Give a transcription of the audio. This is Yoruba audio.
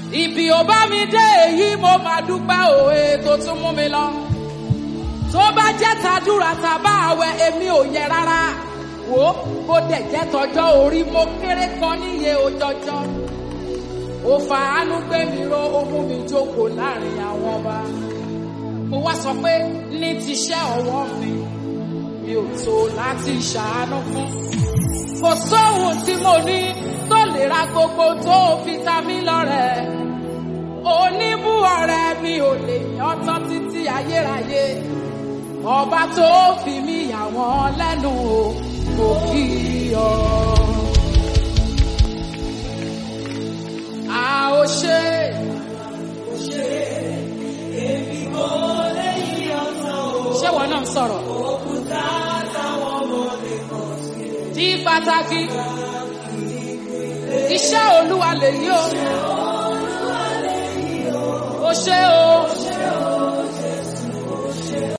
Ibi ò bá mi dé èyí mo máa dúpẹ́ òwe tó tún mú mi lọ. Tó bá jẹ́ tàdúrà tàbá àwẹ̀ èmi ò yẹ rárá. Wò ó bó dẹ̀ jẹ́ tọjọ́ orí mo kéré kan níye òjọjọ́. Ó fa àánú gbé mi ró ó mú mi jókòó láàrin àwọn ọba. Mo wá sọ pé ní tiṣẹ́ ọwọ́ mi ò tó láti ṣàánú fún. Kò sóhun tí mo ní tó lè ra gbogbo tó fi ta mí lọ́rẹ. Oníbú ọ̀rẹ́ mi ò lè yán tán títí ayérayé. Ọba tó fi mí yà wọ́n lẹ́nu o, kò kí ọ. A ò ṣe, èmi kò lè yí ọ̀tọ̀ o. ṣé wọn náà ń sọ̀rọ̀? Òkúta táwọn ọmọdé kọ̀ sí. Di pàtàkì, iṣẹ́ Olúwa lèyí o. Ó ṣe o.